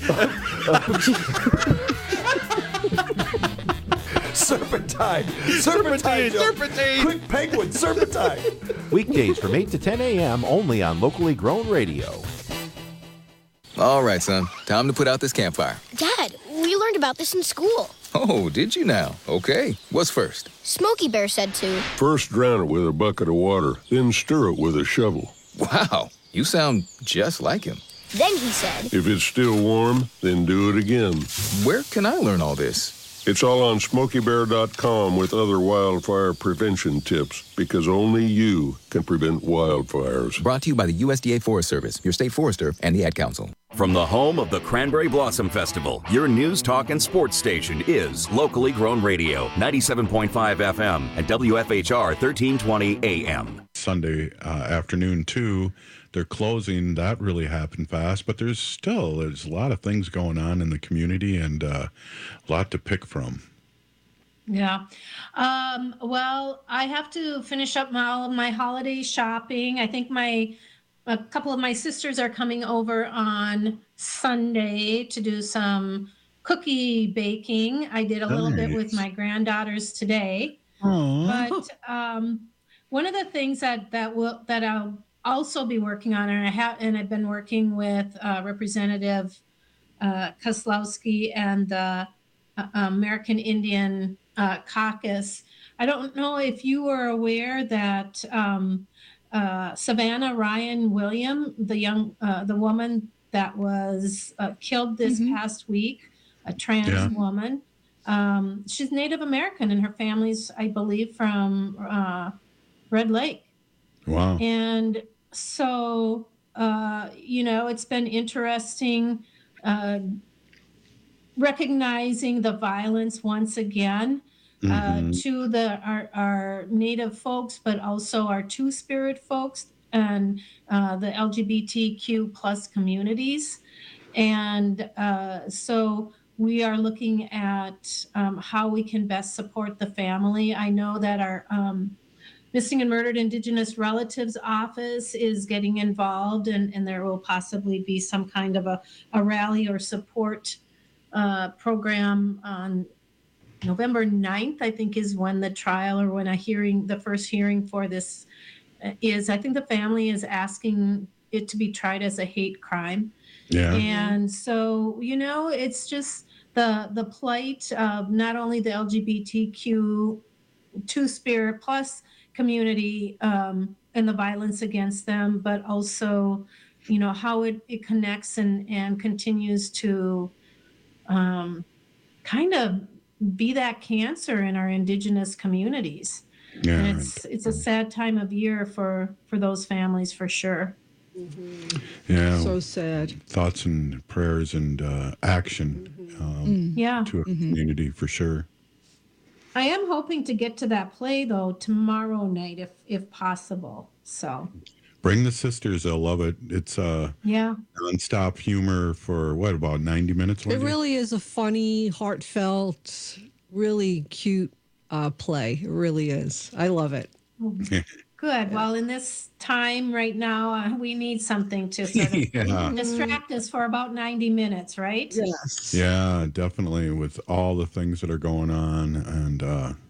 Serpentine. Quick penguin, serpentine. Weekdays from 8 to 10 a.m. only on locally grown radio. All right, son. Time to put out this campfire. Dad, we learned about this in school. Oh, did you now? Okay. What's first? Smokey Bear said to. First drown it with a bucket of water, then stir it with a shovel. Wow, you sound just like him. Then he said. If it's still warm, then do it again. Where can I learn all this? It's all on SmokeyBear.com with other wildfire prevention tips, because only you can prevent wildfires. Brought to you by the USDA Forest Service, your state forester, and the Ad Council. From the home of the Cranberry Blossom Festival, your news, talk, and sports station is Locally Grown Radio, 97.5 FM and WFHR 1320 AM. Sunday afternoon, too. They're closing. That really happened fast, but there's a lot of things going on in the community and a lot to pick from. Yeah. Well, I have to finish up all of my holiday shopping. I think a couple of my sisters are coming over on Sunday to do some cookie baking. I did a little bit with my granddaughters today. Aww. But one of the things that I'll also be working on, and I've been working with Representative Kozlowski and the American Indian Caucus. I don't know if you were aware that Savannah Ryan William, the woman that was killed this past week, a trans woman, she's Native American, and her family's, I believe, from Red Lake. Wow. And so, it's been interesting recognizing the violence once again to our Native folks, but also our Two-Spirit folks and the LGBTQ plus communities. And so we are looking at how we can best support the family. I know that our Missing and Murdered Indigenous Relatives Office is getting involved, and there will possibly be some kind of a rally or support program on November 9th, I think, is when the trial or when the first hearing for this is. I think the family is asking it to be tried as a hate crime. Yeah. And so, it's just the plight of not only the LGBTQ Two-Spirit plus community and the violence against them, but also, how it connects and continues to kind of be that cancer in our Indigenous communities. Yeah, and it's a sad time of year for those families, for sure. Mm-hmm. Yeah. So sad. Thoughts and prayers and action to a community, for sure. I am hoping to get to that play, though, tomorrow night, if possible. So bring the sisters; they'll love it. It's nonstop humor for about 90 minutes. It really is a funny, heartfelt, really cute play. It really is. I love it. Good. Well, in this time right now, we need something to sort of distract us for about 90 minutes, right? Yes. Yeah, definitely. With all the things that are going on, and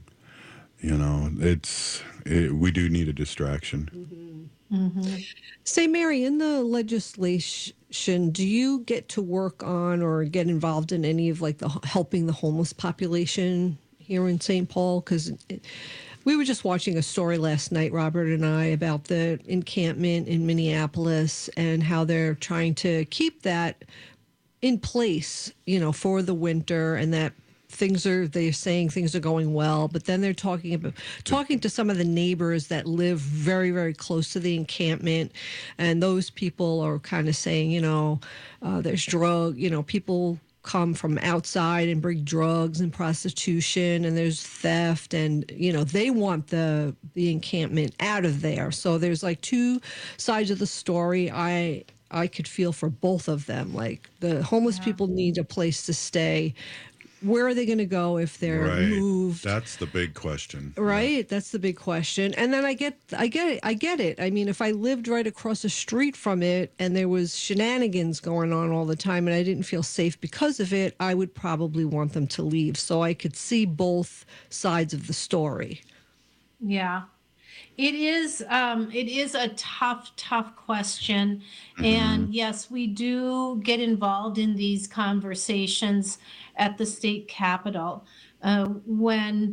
we do need a distraction. Say, Mary, in the legislation, do you get to work on or get involved in any of helping the homeless population here in St. Paul? Because we were just watching a story last night, Robert and I, about the encampment in Minneapolis and how they're trying to keep that in place, for the winter, and that they're saying things are going well, but then they're talking to some of the neighbors that live very, very close to the encampment, and those people are kind of saying, there's people come from outside and bring drugs and prostitution, and there's theft, and they want the encampment out of there. So there's two sides of the story. I could feel for both of them. The homeless people need a place to stay. Where are they going to go if they're moved? That's the big question. Right? Yeah. That's the big question. And then I get it. I mean, if I lived right across the street from it and there was shenanigans going on all the time and I didn't feel safe because of it, I would probably want them to leave. So I could see both sides of the story. Yeah. It is a tough question. And yes, we do get involved in these conversations at the state capitol. When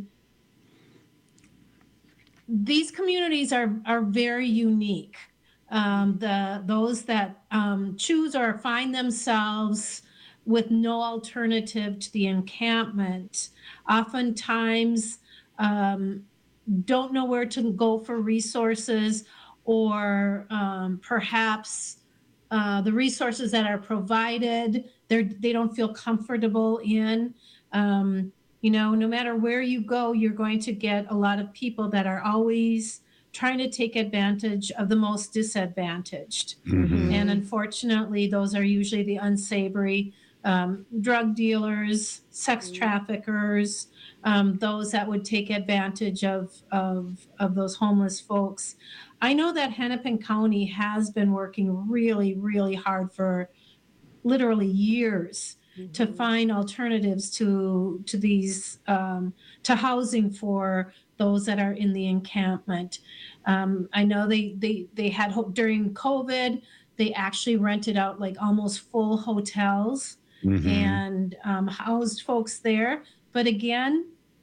these communities are very unique. Those that choose or find themselves with no alternative to the encampment oftentimes don't know where to go for resources, or perhaps the resources that are provided they don't feel comfortable in. No matter where you go, you're going to get a lot of people that are always trying to take advantage of the most disadvantaged. And unfortunately, those are usually the unsavory drug dealers, sex traffickers, those that would take advantage of those homeless folks. I know that Hennepin County has been working really, really hard for literally years to find alternatives to these to housing for those that are in the encampment. I know they had hope during COVID. They actually rented out like almost full hotels and housed folks there. But again,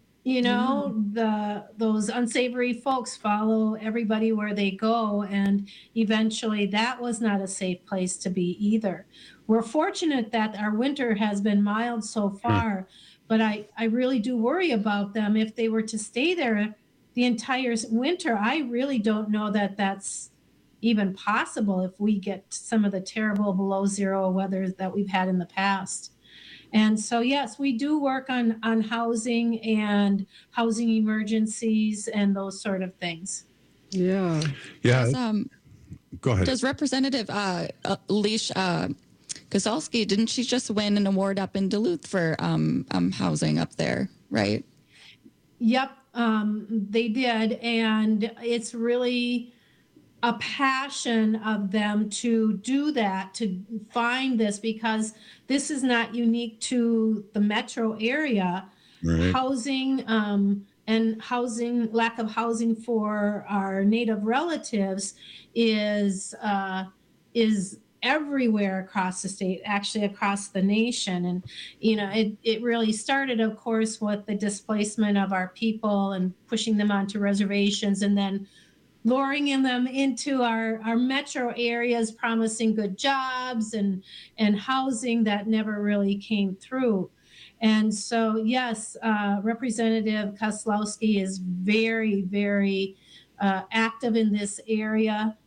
those unsavory folks follow everybody where they go, and eventually that was not a safe place to be either. We're fortunate that our winter has been mild so far, but I really do worry about them. If they were to stay there the entire winter, I really don't know that that's even possible if we get some of the terrible below zero weather that we've had in the past. And so, yes, we do work on housing and housing emergencies and those sort of things. Yeah. Go ahead. Does Representative Leash Guzalski, didn't she just win an award up in Duluth for housing up there, right? Yep, they did. And it's really a passion of them to do that, to find this, because this is not unique to the metro area. Right. Housing and lack of housing for our Native relatives is everywhere across the state, actually across the nation. And, it really started, of course, with the displacement of our people and pushing them onto reservations, and then luring them into our metro areas, promising good jobs and housing that never really came through. And so, yes, Representative Kozlowski is very, very active in this area.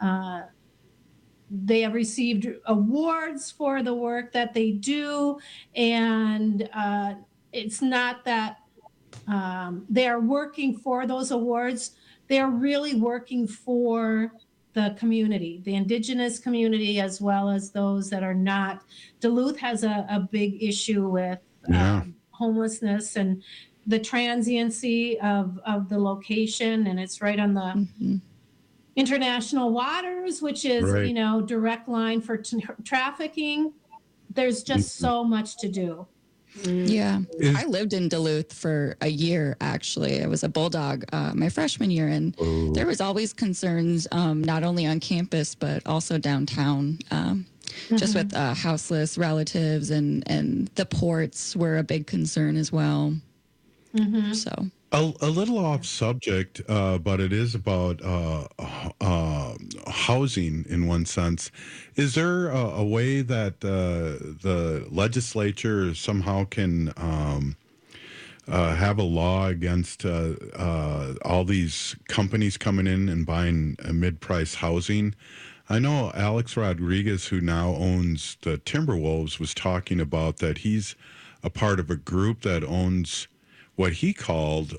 They have received awards for the work that they do, and it's not that they are working for those awards. They're really working for the community, the Indigenous community, as well as those that are not. Duluth has a big issue with homelessness and the transiency of the location, and it's right on the international waters, which is, direct line for trafficking. There's just so much to do. Yeah. I lived in Duluth for a year, actually. I was a Bulldog my freshman year, and there was always concerns, not only on campus, but also downtown, just with houseless relatives, and the ports were a big concern as well. So a little off subject, but it is about housing in one sense. Is there a way that the legislature somehow can have a law against all these companies coming in and buying mid-price housing? I know Alex Rodriguez, who now owns the Timberwolves, was talking about that he's a part of a group that owns what he called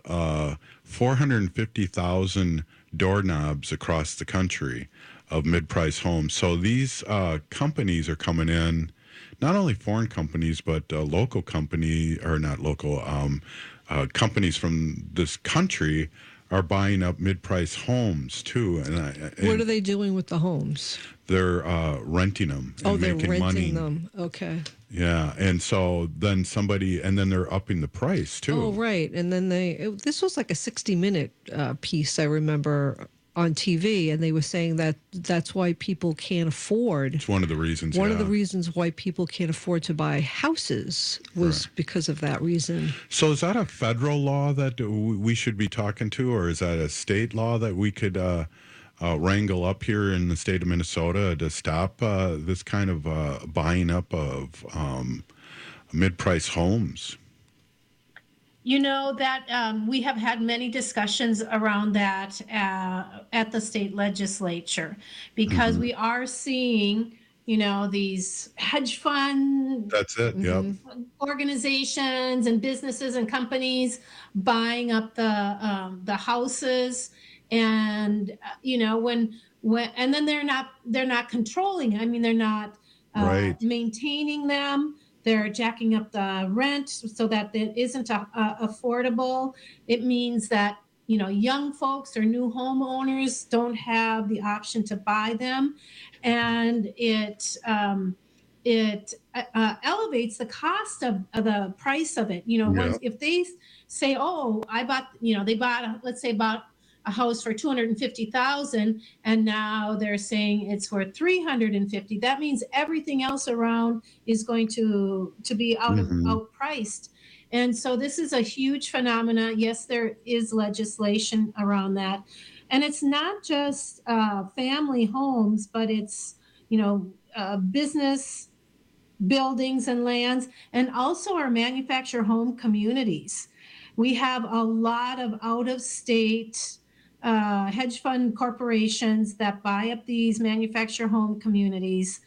450,000 doorknobs across the country of mid-price homes. So these companies are coming in, not only foreign companies, but local company, or not local, companies from this country are buying up mid-price homes too. And what are they doing with the homes? They're renting them and they're making renting money. them. Okay. Yeah, and so then then they're upping the price too. Oh, right. And then this was like a 60-minute piece, I remember, on TV, and they were saying that that's why people can't afford. It's one of the reasons. One of the reasons why people can't afford to buy houses was because of that reason. So is that a federal law that we should be talking to, or is that a state law that we could wrangle up here in the state of Minnesota to stop this kind of buying up of mid-price homes? You know that we have had many discussions around that at the state legislature, because we are seeing, these hedge fund organizations and businesses and companies buying up the houses, and when and then they're not controlling. I mean, they're not maintaining them. They're jacking up the rent so that it isn't affordable. It means that, young folks or new homeowners don't have the option to buy them. And it elevates the cost of the price of it. Once, if they say, they bought a house for $250,000, and now they're saying it's worth $350,000. That means everything else around is going to be outpriced. And so this is a huge phenomena. Yes, there is legislation around that, and it's not just family homes, but it's business buildings and lands, and also our manufactured home communities. We have a lot of out-of-state hedge fund corporations that buy up these manufactured home communities.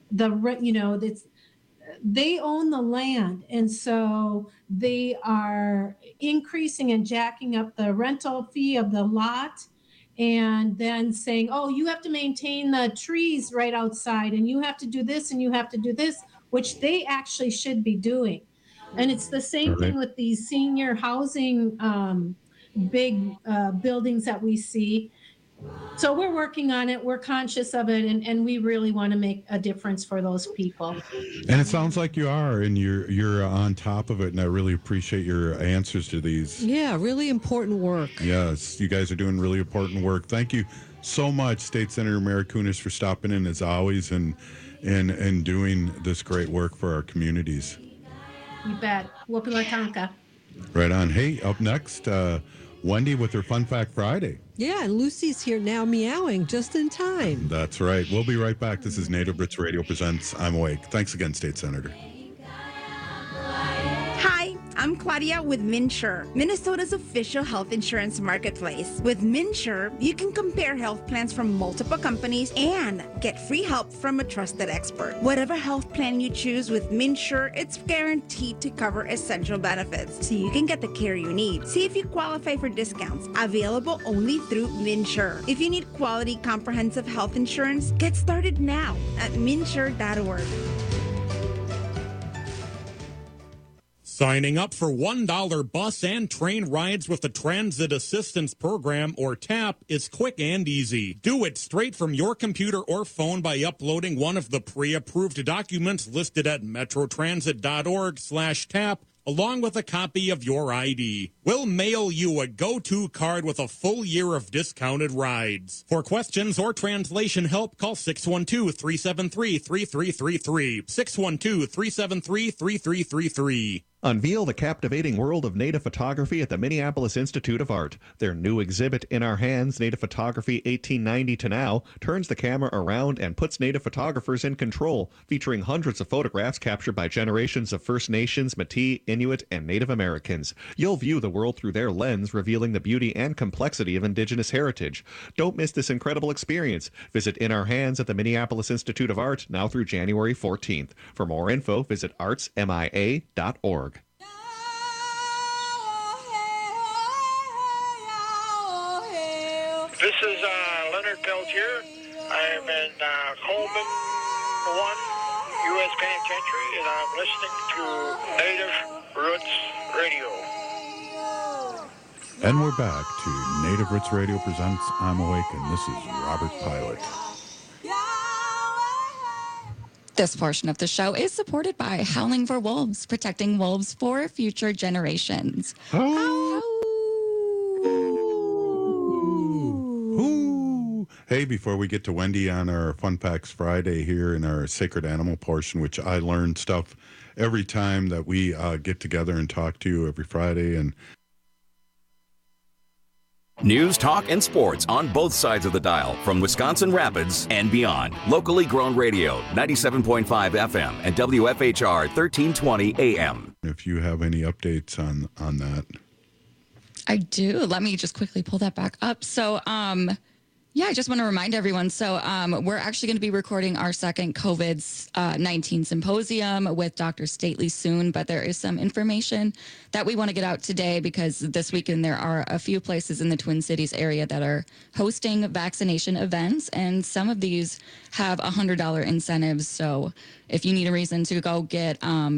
They own the land, and so they are increasing and jacking up the rental fee of the lot, and then saying, you have to maintain the trees right outside, and you have to do this, and you have to do this, which they actually should be doing. And it's the same thing with these senior housing big buildings that we see. So we're working on it. We're conscious of it, and we really want to make a difference for those people. And it sounds like you are, and you're on top of it, and I really appreciate your answers to these. Yeah, really important work. Yes, you guys are doing really important work. Thank you so much, State Senator Mary Kunesh, for stopping in as always and doing this great work for our communities. You bet. Wapilatanka. Right on. Hey, up next, Wendy with her Fun Fact Friday. Yeah, and Lucy's here now meowing just in time. That's right. We'll be right back. This is Native Roots Radio presents I'm Awake. Thanks again, State Senator. Hi, I'm Claudia with MNsure, Minnesota's official health insurance marketplace. With MNsure, you can compare health plans from multiple companies and get free help from a trusted expert. Whatever health plan you choose with MNsure, it's guaranteed to cover essential benefits, so you can get the care you need. See if you qualify for discounts, available only through MNsure. If you need quality, comprehensive health insurance, get started now at MNsure.org. Signing up for $1 bus and train rides with the Transit Assistance Program, or TAP, is quick and easy. Do it straight from your computer or phone by uploading one of the pre-approved documents listed at metrotransit.org/TAP, along with a copy of your ID. We'll mail you a go-to card with a full year of discounted rides. For questions or translation help, call 612-373-3333. 612-373-3333. Unveil the captivating world of native photography at the Minneapolis Institute of Art. Their new exhibit, In Our Hands, Native Photography 1890 to Now, turns the camera around and puts native photographers in control, featuring hundreds of photographs captured by generations of First Nations, Métis, Inuit, and Native Americans. You'll view the world through their lens, revealing the beauty and complexity of Indigenous heritage. Don't miss this incredible experience. Visit In Our Hands at the Minneapolis Institute of Art now through January 14th. For more info, visit artsmia.org. This is Leonard Peltier. I am in Coleman 1 U.S. Penitentiary, and I'm listening to Native Roots Radio. And we're back to Native Roots Radio presents I'm Awake, and this is Robert Pilot. This portion of the show is supported by Howling for Wolves, protecting wolves for future generations. Hey, before we get to Wendy on our Fun Facts Friday here in our Sacred Animal portion, which I learn stuff every time that we get together and talk to you every Friday. And News, talk, and sports on both sides of the dial from Wisconsin Rapids and beyond. Locally grown radio, 97.5 FM and WFHR 1320 AM. If you have any updates on that. I do. Let me just quickly pull that back up. So, yeah, I just want to remind everyone. So we're actually going to be recording our second COVID-19 symposium with Dr. Stately soon, but there is some information that we want to get out today because this weekend there are a few places in the Twin Cities area that are hosting vaccination events, and some of these have $100 incentives. So if you need a reason to go get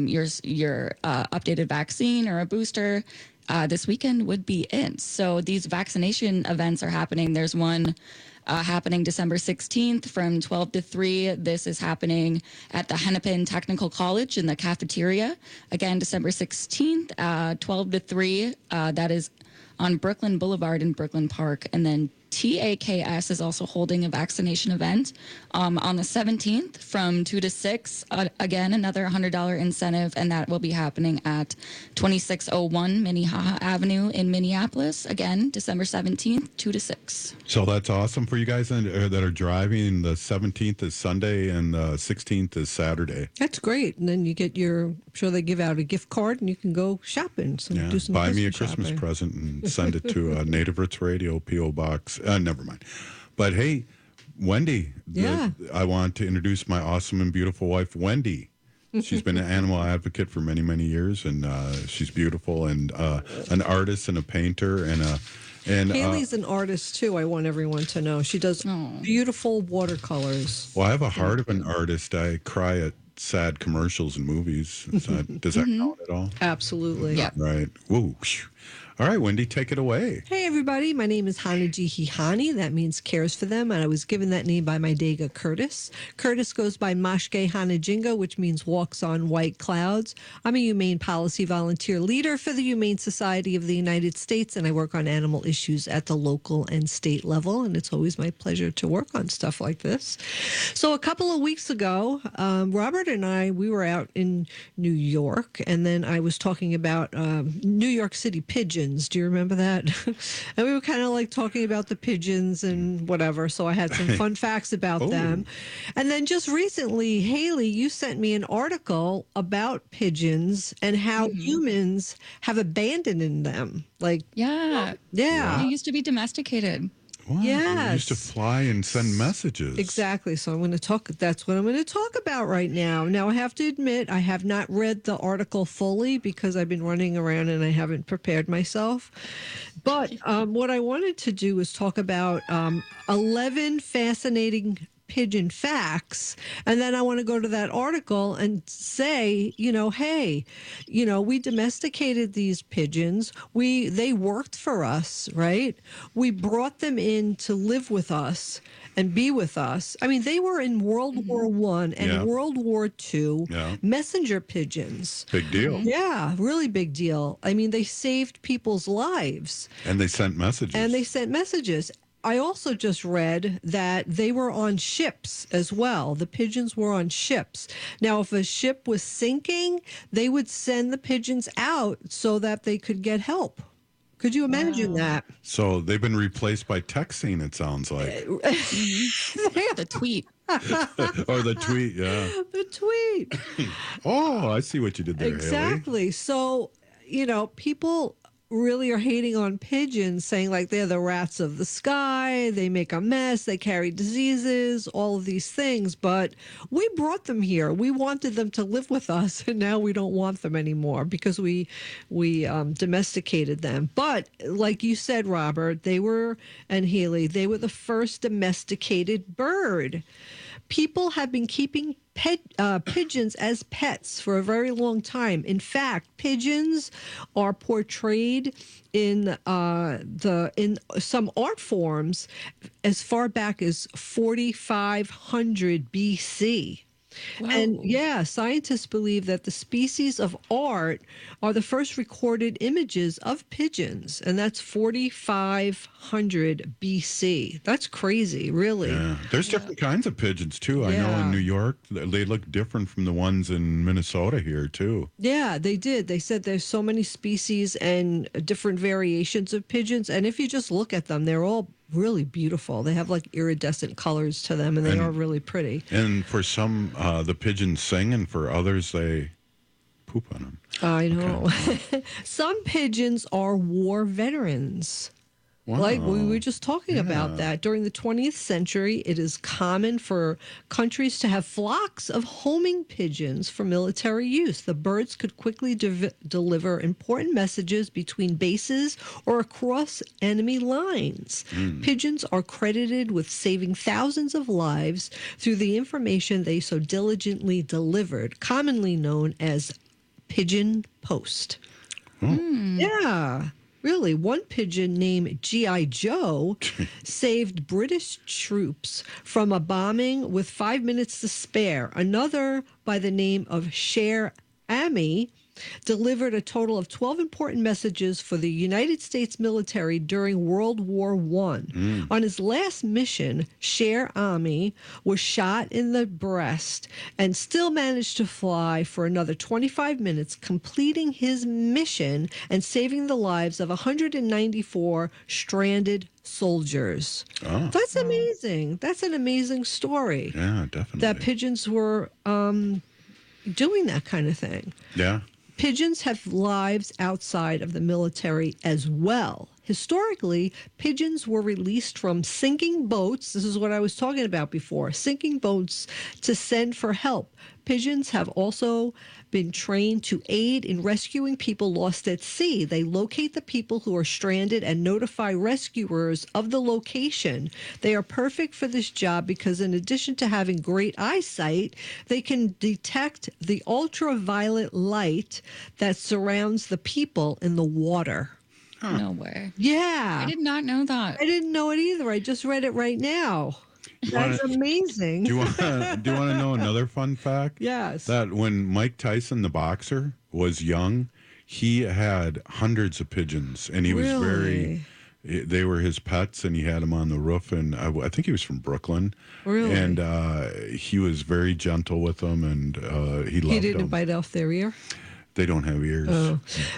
your updated vaccine or a booster, this weekend would be it. So these vaccination events are happening. There's one happening December 16th from 12 to 3. This is happening at the Hennepin Technical College in the cafeteria. Again, December 16th, 12 to 3. That is on Brooklyn Boulevard in Brooklyn Park. And then TAKS is also holding a vaccination event on the 17th from 2 to 6. Again, another $100 incentive, and that will be happening at 2601 Minnehaha Avenue in Minneapolis. Again, December 17th, 2 to 6. So that's awesome for you guys that are driving. The 17th is Sunday and the 16th is Saturday. That's great. And then you get I'm sure they give out a gift card and you can go shopping. So do some buy me a Christmas Christmas shopping. present and send it to Native Roots Radio, P.O. Box. Never mind. But hey, Wendy, I want to introduce my awesome and beautiful wife, Wendy. She's been an animal advocate for many, many years, and she's beautiful and an artist and a painter and Haley's an artist too. I want everyone to know she does beautiful watercolors. Well, I have a heart of an artist. I cry at sad commercials and movies. Does that count at all? Absolutely. Yeah. Right. Woo. All right, Wendy, take it away. Hey, everybody. My name is Hanajihi. That means cares for them. And I was given that name by my Dega Curtis. Curtis goes by Mashke Hanajinga, which means walks on white clouds. I'm a humane policy volunteer leader for the Humane Society of the United States, and I work on animal issues at the local and state level. And it's always my pleasure to work on stuff like this. So a couple of weeks ago, Robert and we were out in New York, and then I was talking about New York City pigeons. Do you remember that? And we were kind of like talking about the pigeons and whatever. So I had some fun facts about them. And then just recently, Haley, you sent me an article about pigeons and how humans have abandoned them. Yeah. They used to be domesticated. Wow, yes. We used to fly and send messages. Exactly. So that's what I'm going to talk about right now. Now, I have to admit, I have not read the article fully because I've been running around and I haven't prepared myself. But what I wanted to do was talk about 11 fascinating pigeon facts, and then I want to go to that article and say, hey, we domesticated these pigeons. They worked for us, right? We brought them in to live with us and be with us. I mean, they were in World War I and World War II messenger pigeons. Big deal. Yeah, really big deal. I mean, they saved people's lives. And they sent messages. I also just read that they were on ships as well. The pigeons were on ships. Now, if a ship was sinking, they would send the pigeons out so that they could get help. Could you imagine that? So they've been replaced by texting, it sounds like. The tweet. Or the tweet, yeah. The tweet. Oh, I see what you did there, Exactly. Haley. So, people really are hating on pigeons, saying like they're the rats of the sky, they make a mess, they carry diseases, all of these things. But we brought them here. We wanted them to live with us, and now we don't want them anymore because we domesticated them. But like you said, Robert, and Haley, they were the first domesticated bird. People have been keeping pigeons as pets for a very long time. In fact, pigeons are portrayed in some art forms as far back as 4500 BC. Wow. And scientists believe that the species of art are the first recorded images of pigeons, and that's 4500 BC. That's crazy, really. Yeah. There's different kinds of pigeons, too. I know in New York, they look different from the ones in Minnesota here, too. Yeah, they did. They said there's so many species and different variations of pigeons, and if you just look at them, they're all really beautiful. They have like iridescent colors to them, and they are really pretty. And for some, the pigeons sing, and for others, they poop on them. I know. Okay. Some pigeons are war veterans. Wow. Like we were just talking about that. During the 20th century, it is common for countries to have flocks of homing pigeons for military use. The birds could quickly deliver important messages between bases or across enemy lines. Pigeons are credited with saving thousands of lives through the information they so diligently delivered, commonly known as pigeon post. Yeah. Really, one pigeon named G.I. Joe saved British troops from a bombing with 5 minutes to spare. Another, by the name of Cher Ami, delivered a total of 12 important messages for the United States military during World War I. On his last mission, Cher Ami was shot in the breast and still managed to fly for another 25 minutes, completing his mission and saving the lives of 194 stranded soldiers. Oh. That's amazing. That's an amazing story. Yeah, definitely. That pigeons were doing that kind of thing. Yeah. Pigeons have lives outside of the military as well. Historically, pigeons were released from sinking boats. This is what I was talking about before. Sinking boats to send for help. Pigeons have also been trained to aid in rescuing people lost at sea. They locate the people who are stranded and notify rescuers of the location. They are perfect for this job because in addition to having great eyesight, they can detect the ultraviolet light that surrounds the people in the water. No way. Yeah. I did not know that. I didn't know it either. I just read it right now. That's amazing. Do you want to know another fun fact? Yes. That when Mike Tyson, the boxer, was young, he had hundreds of pigeons, and he was they were his pets, and he had them on the roof, and I think he was from Brooklyn. Really? And he was very gentle with them, and he loved them. He didn't bite off their ear? They don't have ears. Oh.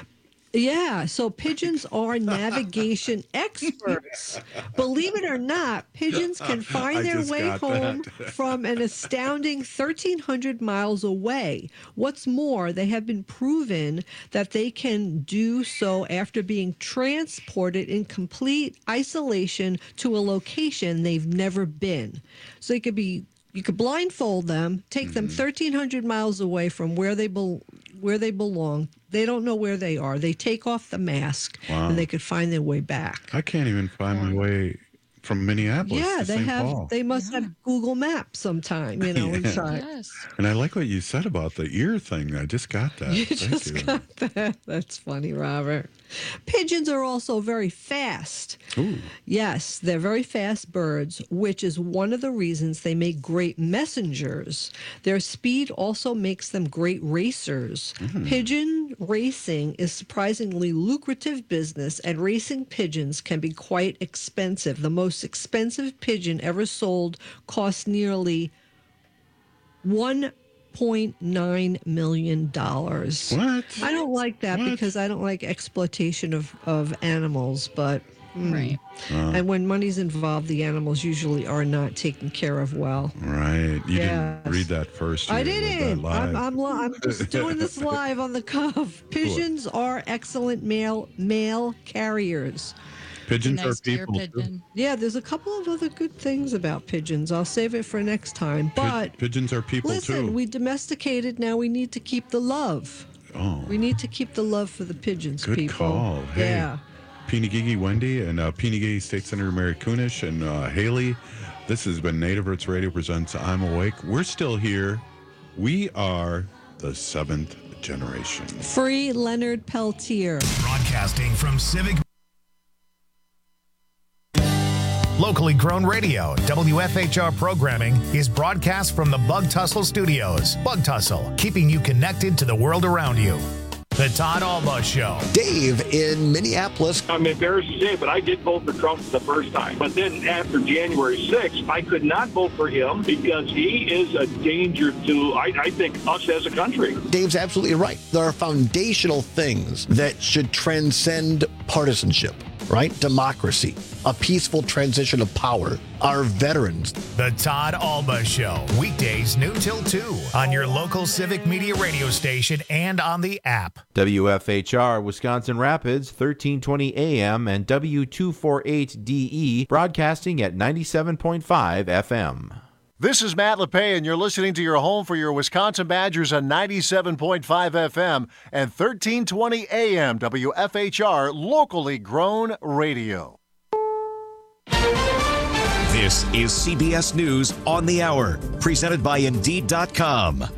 Yeah, so pigeons are navigation experts. Believe it or not, pigeons can find their way home from an astounding 1,300 miles away. What's more, they have been proven that they can do so after being transported in complete isolation to a location they've never been. So you could blindfold them, take them 1,300 miles away from where they belong. They don't know where they are. They take off the mask, and they could find their way back. I can't even find my way from Minneapolis. Yeah, to St. Paul. They must have Google Maps sometime, inside. Yes. And I like what you said about the ear thing. I just got that. You just got that. That's funny, Robert. Pigeons are also very fast. Ooh. Yes, they're very fast birds, which is one of the reasons they make great messengers. Their speed also makes them great racers. Pigeon racing is surprisingly lucrative business, and racing pigeons can be quite expensive. The most expensive pigeon ever sold cost nearly $1.9 million. What? I don't like that because I don't like exploitation of animals, but right. And when money's involved, the animals usually are not taken care of well. Right. You didn't read that first. I didn't. I'm just doing this live on the cuff. Pigeons are excellent mail carriers. Pigeons nice are people. pigeon. Yeah, there's a couple of other good things about pigeons. I'll save it for next time. But pigeons are people listen, too. we domesticated. Now we need to keep the love. Oh. We need to keep the love for the pigeons, Good people. call. Hey, Yeah. Pinagigi Wendy and Pinagigi State Senator Mary Kunish and Haley. This has been Native Roots Radio presents I'm Awake. We're still here. We are the seventh generation. Free Leonard Peltier. Broadcasting from Civic. Locally grown radio, WFHR programming is broadcast from the Bug Tussle Studios. Bug Tussle, keeping you connected to the world around you. The Todd Alba Show. Dave in Minneapolis. I'm embarrassed to say, but I did vote for Trump the first time. But then after January 6th, I could not vote for him because he is a danger to, I think, us as a country. Dave's absolutely right. There are foundational things that should transcend partisanship, right? Democracy, a peaceful transition of power, our veterans. The Todd Alba Show, weekdays noon till 2 on your local Civic Media radio station and on the app. WFHR Wisconsin Rapids, 1320 AM and W248DE, broadcasting at 97.5 FM. This is Matt LePay, and you're listening to your home for your Wisconsin Badgers on 97.5 FM and 1320 AM WFHR, locally grown radio. This is CBS News on the Hour, presented by Indeed.com.